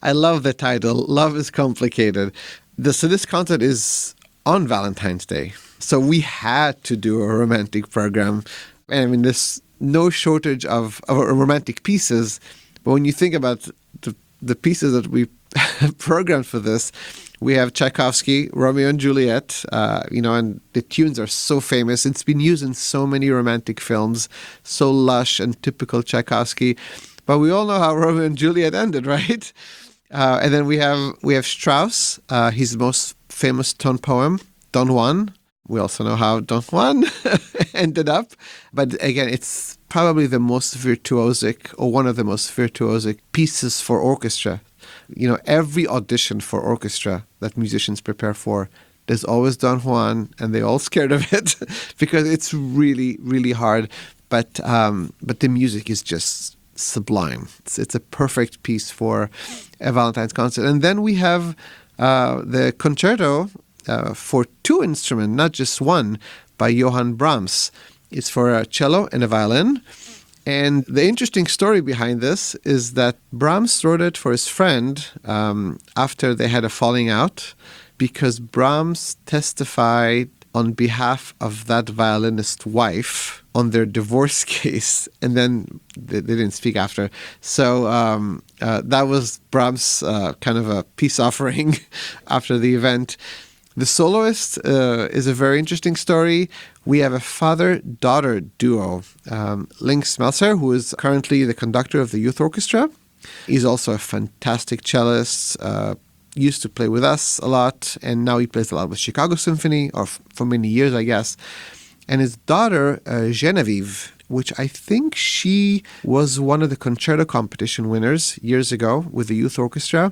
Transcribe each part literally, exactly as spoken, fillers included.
I love the title. Love is complicated. The, so this concert is on Valentine's Day. So we had to do a romantic program. And I mean, there's no shortage of, of romantic pieces. But when you think about the, the pieces that we programmed for this, we have Tchaikovsky, Romeo and Juliet, uh, you know, and the tunes are so famous. It's been used in so many romantic films, so lush and typical Tchaikovsky. But we all know how Romeo and Juliet ended, right? Uh, and then we have we have Strauss, uh, his most famous tone poem, Don Juan. We also know how Don Juan ended up. But again, it's probably the most virtuosic, or one of the most virtuosic pieces for orchestra. You know, every audition for orchestra that musicians prepare for, there's always Don Juan, and they're all scared of it because it's really, really hard. But um, but the music is just sublime. It's, it's a perfect piece for a Valentine's concert. And then we have uh, the concerto uh, for two instruments, not just one, by Johann Brahms. It's for a cello and a violin. And the interesting story behind this is that Brahms wrote it for his friend um, after they had a falling out, because Brahms testified on behalf of that violinist's wife on their divorce case, and then they, they didn't speak after. So um, uh, that was Brahms' uh, kind of a peace offering after the event. The soloist uh, is a very interesting story. We have a father-daughter duo. Um, Link Smeltzer, who is currently the conductor of the youth orchestra. He's also a fantastic cellist, uh, used to play with us a lot, and now he plays a lot with Chicago Symphony, or f- for many years, I guess. And his daughter, uh, Genevieve, which I think she was one of the concerto competition winners years ago with the youth orchestra.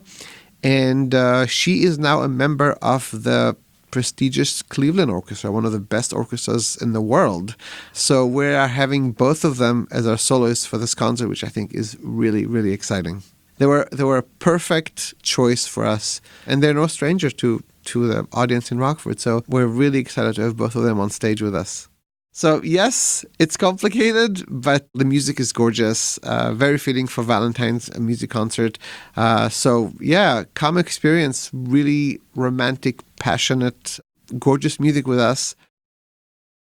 And uh, she is now a member of the prestigious Cleveland Orchestra, one of the best orchestras in the world. So we are having both of them as our soloists for this concert, which I think is really, really exciting. They were they were a perfect choice for us, and they're no stranger to, to the audience in Rockford. So we're really excited to have both of them on stage with us. So yes, it's complicated, but the music is gorgeous. Uh, very fitting for Valentine's, a music concert. Uh, so yeah, come experience really romantic, passionate, gorgeous music with us.